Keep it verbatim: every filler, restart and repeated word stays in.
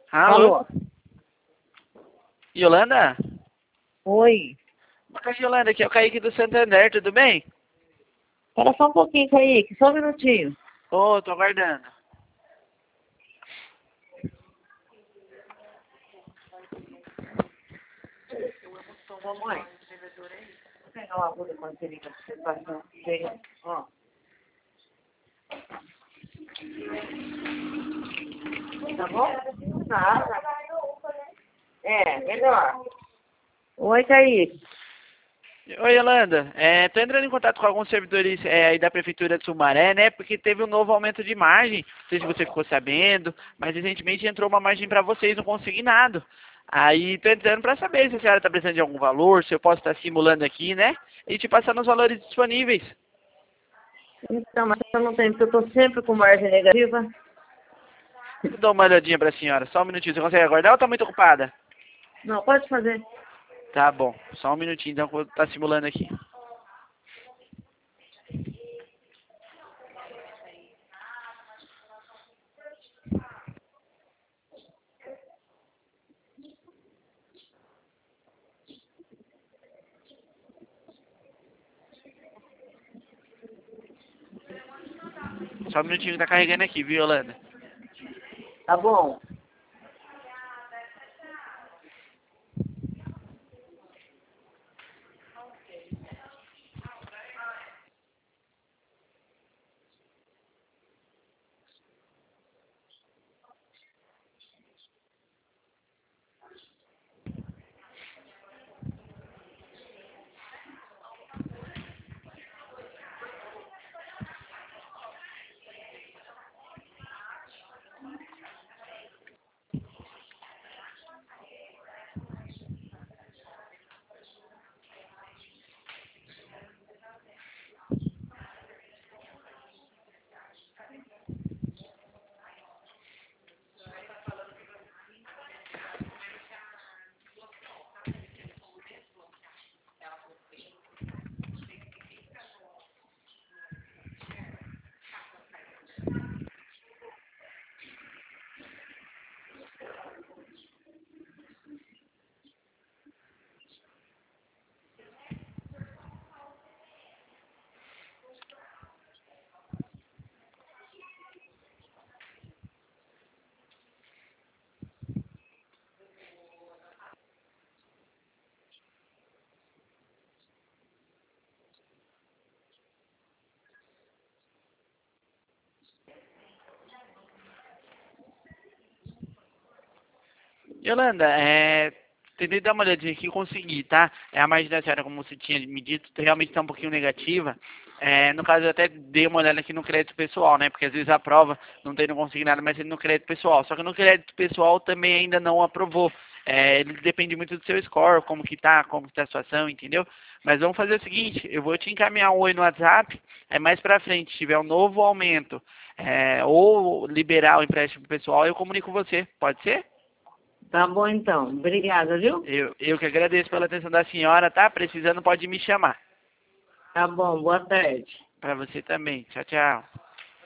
Alô? Alô? Yolanda? Oi. Oi, Yolanda, aqui é o Kaique do Santander, tudo bem? Espera só um pouquinho, Kaique, só um minutinho. Ô, tô aguardando. Então, mamãe, vou pegar uma agulha quando você liga pra você passar. Pega, ó. Tá bom? Nada. É, melhor. Oi, Kaique. Oi, Yolanda. É, tô entrando em contato com alguns servidores é, aí da Prefeitura de Sumaré, né? Porque teve um novo aumento de margem. Não sei se você ficou sabendo, mas recentemente entrou uma margem para vocês no consignado. Aí tô entrando para saber se a senhora está precisando de algum valor, se eu posso estar simulando aqui, né? E te passando os valores disponíveis. Então, mas eu não tenho, porque eu tô sempre com margem negativa. Vou dar uma olhadinha para a senhora. Só um minutinho. Você consegue aguardar ou tá muito ocupada? Não, pode fazer. Tá bom. Só um minutinho, então, que eu vou estar simulando aqui. Só um minutinho que tá carregando aqui, viu, Yolanda? Tá bom. Yolanda, é... tentei dar uma olhadinha aqui e consegui, tá? É a margem da senhora, como você tinha me dito, realmente está um pouquinho negativa. É, no caso, eu até dei uma olhada aqui no crédito pessoal, né? Porque às vezes a prova não tem no consignado, mas tem no crédito pessoal. Só que no crédito pessoal também ainda não aprovou. É, ele depende muito do seu score, como que tá, como que tá a situação, entendeu? Mas vamos fazer o seguinte, eu vou te encaminhar um oi no WhatsApp, é mais pra frente, se tiver um novo aumento, é, ou liberar o empréstimo pessoal, eu comunico com você, pode ser? Tá bom, então. Obrigada, viu? Eu, eu que agradeço pela atenção da senhora, tá? Precisando pode me chamar. Tá bom, boa tarde. Pra você também. Tchau, tchau.